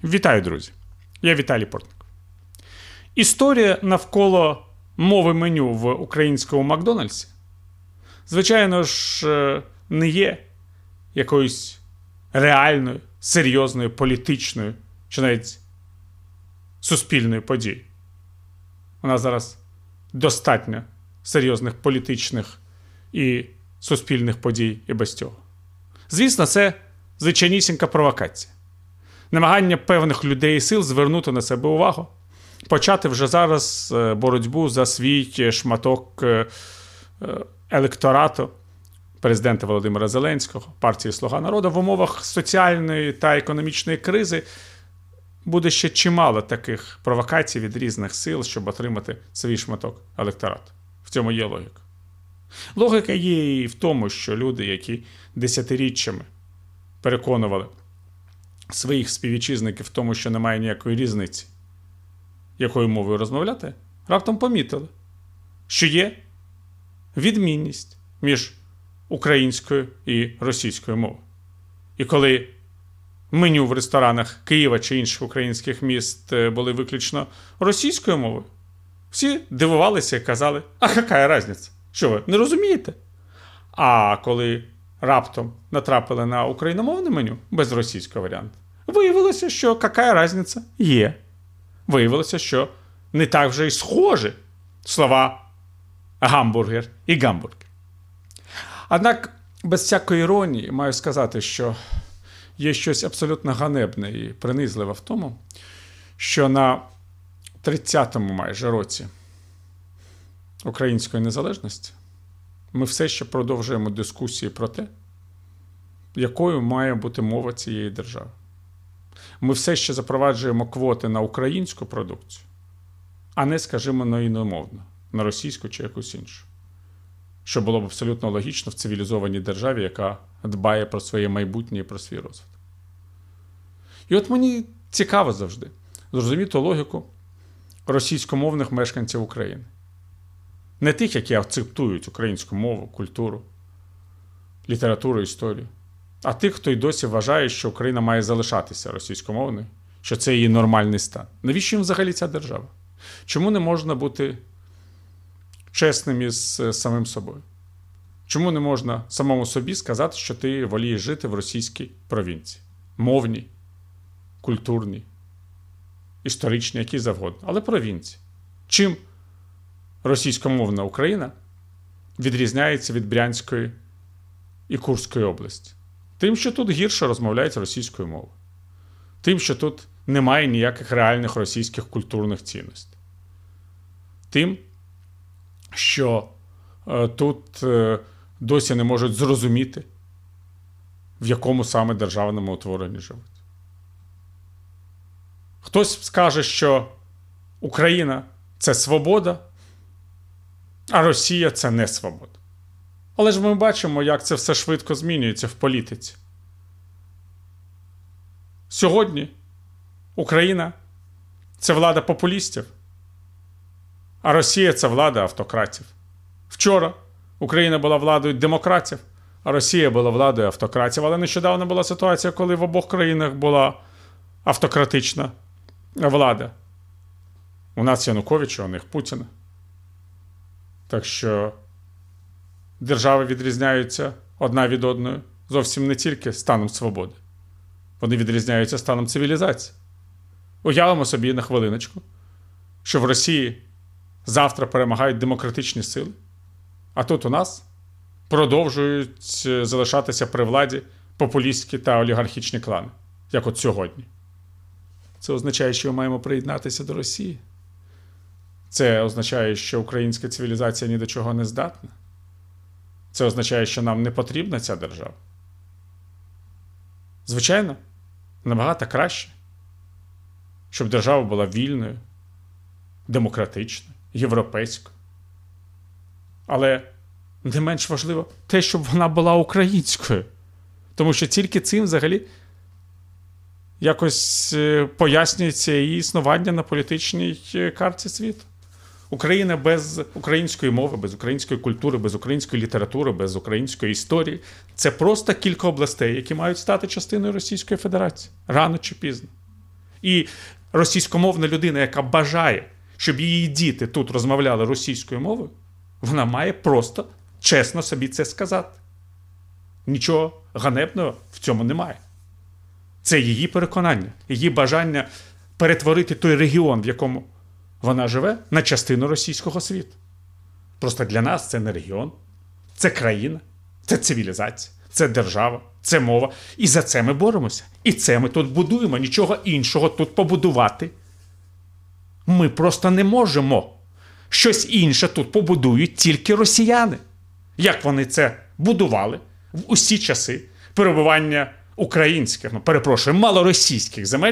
Вітаю, друзі! Я Віталій Портник. Історія навколо мови меню в українському Макдональдсі, звичайно ж, не є якоюсь реальною, серйозною, політичною чи навіть суспільною подією. У нас зараз достатньо серйозних політичних і суспільних подій і без цього. Звісно, це звичайнісінька провокація. Намагання певних людей і сил звернути на себе увагу, почати вже зараз боротьбу за свій шматок електорату президента Володимира Зеленського, партії «Слуга народу» в умовах соціальної та економічної кризи буде ще чимало таких провокацій від різних сил, щоб отримати свій шматок електорату. В цьому є логіка. Логіка є і в тому, що люди, які десятиріччями переконували своїх співвітчизників в тому, що немає ніякої різниці, якою мовою розмовляти, раптом помітили, що є відмінність між українською і російською мовою. І коли меню в ресторанах Києва чи інших українських міст були виключно російською мовою, всі дивувалися і казали: «А яка різниця? Що ви, не розумієте?» А коли раптом натрапили на україномовне меню без російського варіанту, виявилося, що яка різниця є. Виявилося, що не так вже й схожі слова «гамбургер» і «гамбургер». Однак, без всякої іронії, маю сказати, що є щось абсолютно ганебне і принизливе в тому, що на 30-му майже році української незалежності ми все ще продовжуємо дискусії про те, якою має бути мова цієї держави. Ми все ще запроваджуємо квоти на українську продукцію, а не, скажімо, на іномовну, на російську чи якусь іншу. Що було б абсолютно логічно в цивілізованій державі, яка дбає про своє майбутнє і про свій розвиток. І от мені цікаво завжди зрозуміти логіку російськомовних мешканців України. Не тих, які акцептують українську мову, культуру, літературу, історію, а тих, хто й досі вважає, що Україна має залишатися російськомовною, що це її нормальний стан. Навіщо їм взагалі ця держава? Чому не можна бути чесним із самим собою? Чому не можна самому собі сказати, що ти волієш жити в російській провінції? Мовній, культурній, історичній, якій завгодно, але провінції. Чим російськомовна Україна відрізняється від Брянської і Курської області? Тим, що тут гірше розмовляють російською мовою. Тим, що тут немає ніяких реальних російських культурних цінностей. Тим, що тут досі не можуть зрозуміти, в якому саме державному утворенні живуть. Хтось скаже, що Україна – це свобода, а Росія – це не свобода. Але ж ми бачимо, як це все швидко змінюється в політиці. Сьогодні Україна – це влада популістів, а Росія – це влада автократів. Вчора Україна була владою демократів, а Росія була владою автократів. Але нещодавно була ситуація, коли в обох країнах була автократична влада. У нас Януковича, у них Путіна. Так що держави відрізняються одна від одної зовсім не тільки станом свободи. Вони відрізняються станом цивілізації. Уявимо собі на хвилиночку, що в Росії завтра перемагають демократичні сили, а тут у нас продовжують залишатися при владі популістські та олігархічні клани, як от сьогодні. Це означає, що ми маємо приєднатися до Росії. Це означає, що українська цивілізація ні до чого не здатна. Це означає, що нам не потрібна ця держава. Звичайно, набагато краще, щоб держава була вільною, демократичною, європейською. Але не менш важливо те, щоб вона була українською. Тому що тільки цим взагалі якось пояснюється її існування на політичній карті світу. Україна без української мови, без української культури, без української літератури, без української історії – це просто кілька областей, які мають стати частиною Російської Федерації. Рано чи пізно. І російськомовна людина, яка бажає, щоб її діти тут розмовляли російською мовою, вона має просто чесно собі це сказати. Нічого ганебного в цьому немає. Це її переконання, її бажання перетворити той регіон, в якому вона живе, на частину російського світу. Просто для нас це не регіон, це країна, це цивілізація, це держава, це мова. І за це ми боремося. І це ми тут будуємо. Нічого іншого тут побудувати ми просто не можемо. Щось інше тут побудують тільки росіяни. Як вони це будували в усі часи перебування українських, малоросійських земель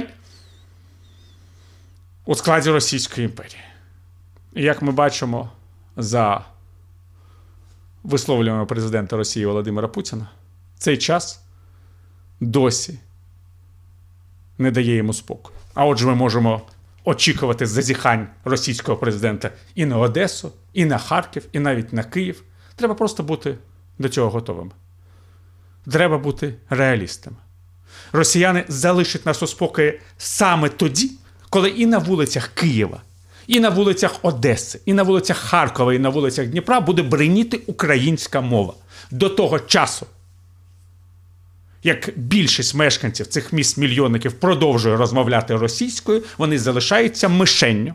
у складі Російської імперії. І як ми бачимо за висловлюваннями президента Росії Володимира Путіна, цей час досі не дає йому спокою. А отже, ми можемо очікувати зазіхань російського президента і на Одесу, і на Харків, і навіть на Київ. Треба просто бути до цього готовими. Треба бути реалістами. Росіяни залишать нас у спокої саме тоді, коли і на вулицях Києва, і на вулицях Одеси, і на вулицях Харкова, і на вулицях Дніпра буде бриніти українська мова. До того часу, як більшість мешканців цих міст-мільйонників продовжує розмовляти російською, вони залишаються мишенню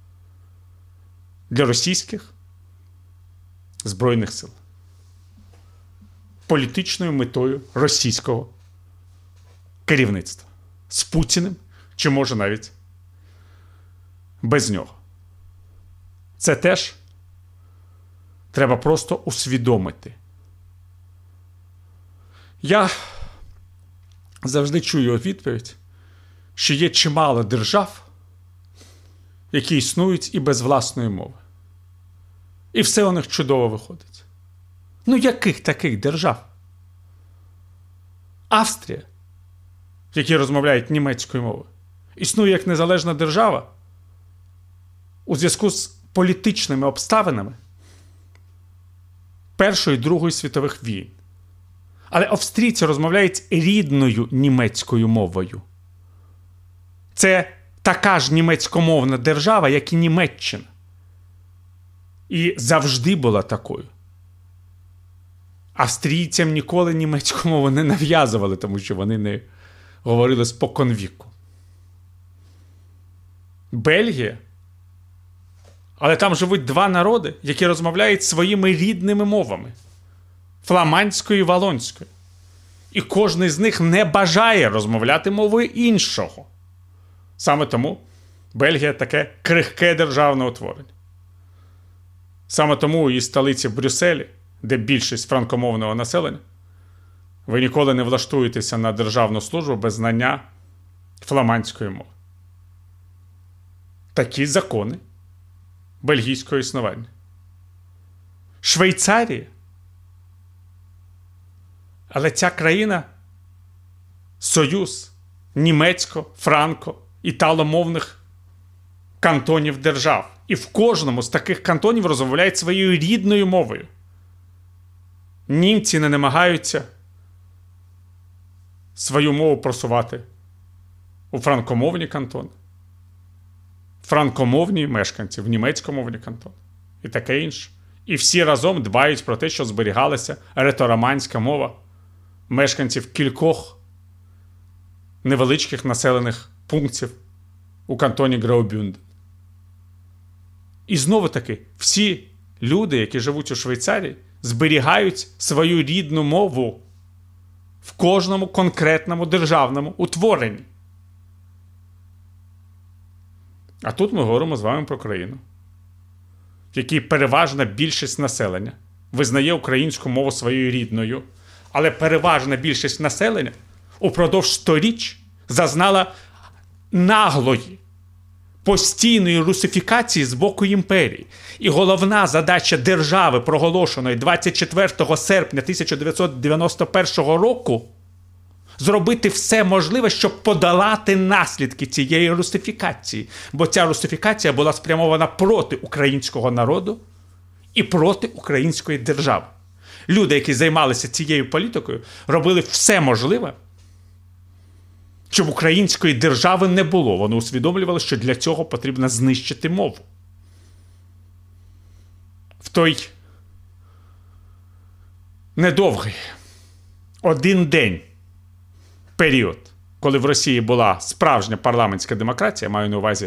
для російських Збройних сил. Політичною метою російського керівництва. З Путіним, чи може навіть без нього. Це теж треба просто усвідомити. Я завжди чую відповідь, що є чимало держав, які існують і без власної мови. І все у них чудово виходить. Ну, яких таких держав? Австрія, в якій розмовляють німецькою мовою, існує як незалежна держава у зв'язку з політичними обставинами Першої і Другої світових війн. Але австрійці розмовляють рідною німецькою мовою. Це така ж німецькомовна держава, як і Німеччина. І завжди була такою. Австрійцям ніколи німецьку мову не нав'язували, тому що вони не говорили споконвіку. Бельгія. Але там живуть два народи, які розмовляють своїми рідними мовами. Фламандською і валонською. І кожен з них не бажає розмовляти мовою іншого. Саме тому Бельгія таке крихке державне утворення. Саме тому у її столиці Брюсселі, де більшість франкомовного населення, ви ніколи не влаштуєтеся на державну службу без знання фламандської мови. Такі закони бельгійського існування. Швейцарія. Але ця країна – союз німецько-франко-італомовних кантонів держав. І в кожному з таких кантонів розмовляють своєю рідною мовою. Німці не намагаються свою мову просувати у франкомовні кантони. Франкомовні мешканці в німецькомовні кантони. І таке інше. І всі разом дбають про те, що зберігалася ретороманська мова мешканців кількох невеличких населених пунктів у кантоні Граубюнден. І знову-таки, всі люди, які живуть у Швейцарії, зберігають свою рідну мову в кожному конкретному державному утворенні. А тут ми говоримо з вами про країну, в якій переважна більшість населення визнає українську мову своєю рідною, але переважна більшість населення упродовж сторіч зазнала наглої, постійної русифікації з боку імперії. І головна задача держави, проголошеної 24 серпня 1991 року, зробити все можливе, щоб подолати наслідки цієї русифікації. Бо ця русифікація була спрямована проти українського народу і проти української держави. Люди, які займалися цією політикою, робили все можливе, щоб української держави не було. Вони усвідомлювали, що для цього потрібно знищити мову. В той недовгий, один день період, коли в Росії була справжня парламентська демократія, маю на увазі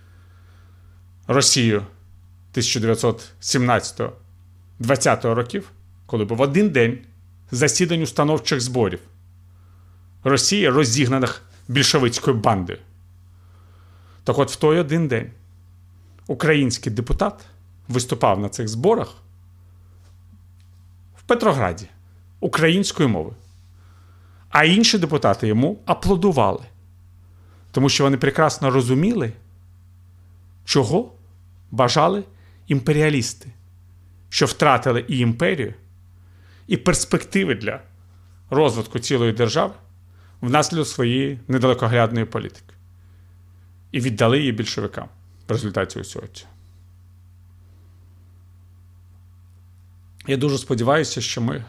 Росію 1917-20 років, коли був один день засідань установчих зборів Росії, розігнаних більшовицькою бандою. Так от в той один день український депутат виступав на цих зборах в Петрограді українською мовою. А інші депутати йому аплодували, тому що вони прекрасно розуміли, чого бажали імперіалісти, що втратили і імперію, і перспективи для розвитку цілої держави внаслідок своєї недалекоглядної політики. І віддали її більшовикам в результаті усього цього. Я дуже сподіваюся, що ми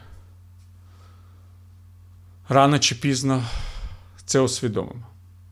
рано чи пізно це усвідомимо.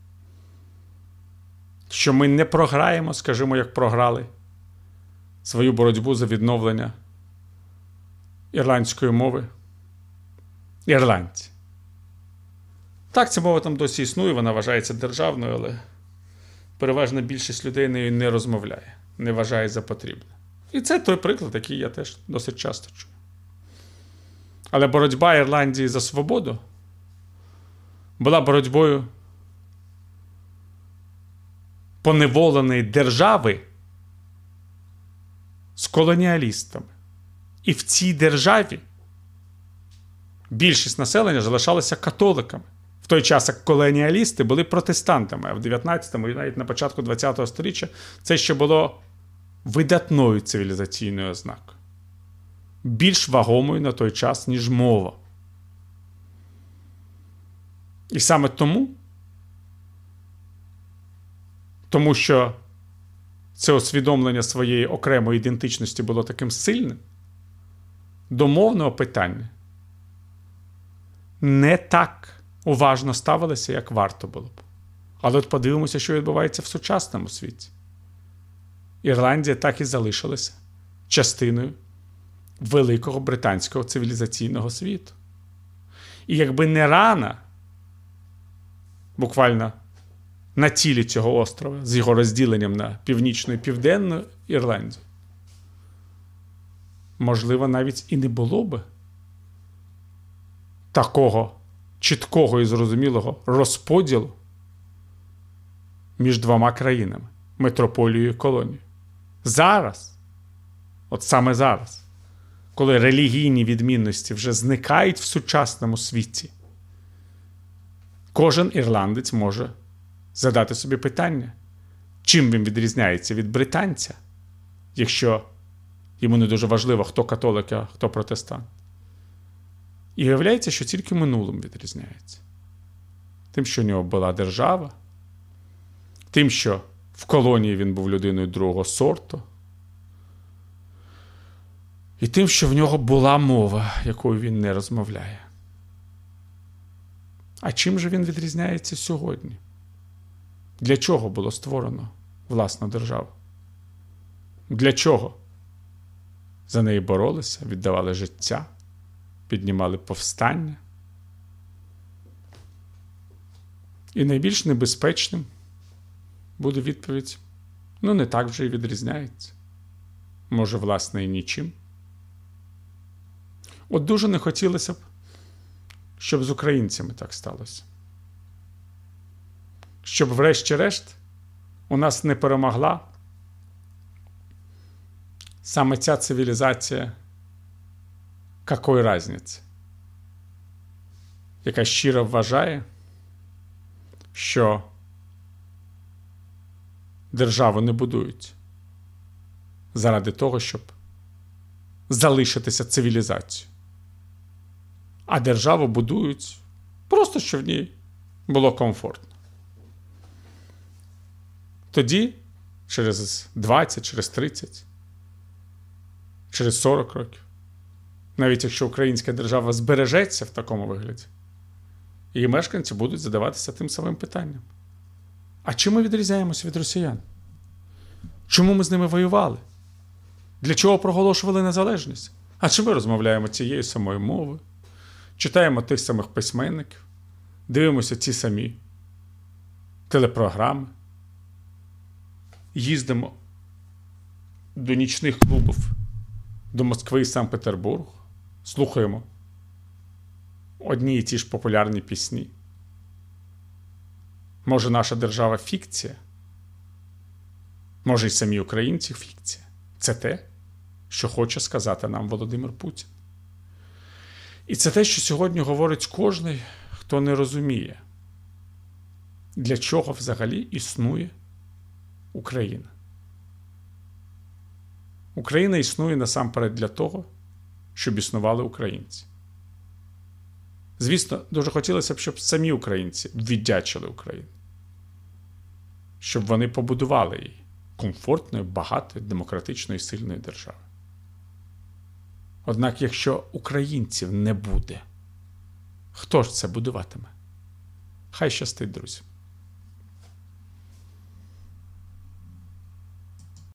Що ми не програємо, скажімо, як програли свою боротьбу за відновлення ірландської мови ірландці. Так, ця мова там досі існує, вона вважається державною, але переважна більшість людей нею не розмовляє, не вважає за потрібне. І це той приклад, який я теж досить часто чую. Але боротьба Ірландії за свободу була боротьбою поневоленої держави з колоніалістами. І в цій державі більшість населення залишалася католиками. В той час, як колоніалісти були протестантами, а в 19-му і навіть на початку 20-го сторіччя це ще було видатною цивілізаційною ознакою. Більш вагомою на той час, ніж мова. І саме тому що це усвідомлення своєї окремої ідентичності було таким сильним, до мовного питання не так уважно ставилися, як варто було б. Але от подивимося, що відбувається в сучасному світі. Ірландія так і залишилася частиною великого британського цивілізаційного світу. І якби не рана, буквально на тілі цього острова, з його розділенням на північну і південну Ірландію, можливо, навіть і не було би такого чіткого і зрозумілого розподілу між двома країнами – метрополією і колонією. Зараз, от саме зараз, коли релігійні відмінності вже зникають в сучасному світі, кожен ірландець може задати собі питання, чим він відрізняється від британця, якщо йому не дуже важливо, хто католик, а хто протестант. І виявляється, що тільки минулим відрізняється. Тим, що у нього була держава, тим, що в колонії він був людиною другого сорту, і тим, що в нього була мова, якою він не розмовляє. А чим же він відрізняється сьогодні? Для чого було створено власну державу? Для чого за неї боролися, віддавали життя, піднімали повстання? І найбільш небезпечним буде відповідь: ну, не так вже і відрізняється. Може, власне, і нічим. От дуже не хотілося б, щоб з українцями так сталося. Щоб, врешті-решт, у нас не перемогла саме ця цивілізація «какой разниці», яка щиро вважає, що державу не будують заради того, щоб залишитися цивілізацією. А державу будують просто, щоб в ній було комфортно. Тоді, через 20, через 30, через 40 років, навіть якщо українська держава збережеться в такому вигляді, І мешканці будуть задаватися тим самим питанням. А чим ми відрізняємося від росіян? Чому ми з ними воювали? Для чого проголошували незалежність? А чи ми розмовляємо цією самою мовою? Читаємо тих самих письменників? Дивимося ці самі телепрограми? Їздимо до нічних клубів, до Москви і Санкт-Петербургу? Слухаємо одні і ті ж популярні пісні? Може, наша держава фікція? Може, і самі українці фікція? Це те, що хоче сказати нам Володимир Путін. І це те, що сьогодні говорить кожний, хто не розуміє, для чого взагалі існує Україна. Україна існує насамперед для того, щоб існували українці. Звісно, дуже хотілося б, щоб самі українці віддячили Україні. Щоб вони побудували її комфортною, багатою, демократичною і сильною державою. Однак, якщо українців не буде, хто ж це будуватиме? Хай щастить, друзі.